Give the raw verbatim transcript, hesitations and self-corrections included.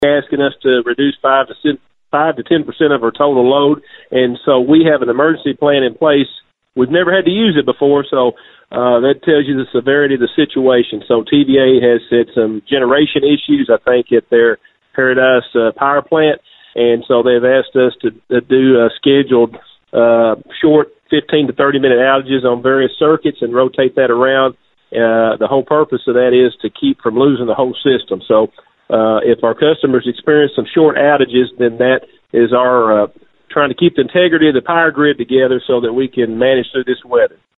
asking us to reduce five to six, five to ten percent of our total load, and so we have an emergency plan in place. We've never had to use it before, so uh, that tells you the severity of the situation. So T V A has had some generation issues, I think, at their Paradise uh, power plant, and so they've asked us to, to do uh, scheduled uh, short fifteen to thirty minute outages on various circuits and rotate that around. Uh, the whole purpose of that is to keep from losing the whole system. So uh, if our customers experience some short outages, then that is our uh, trying to keep the integrity of the power grid together so that we can manage through this weather.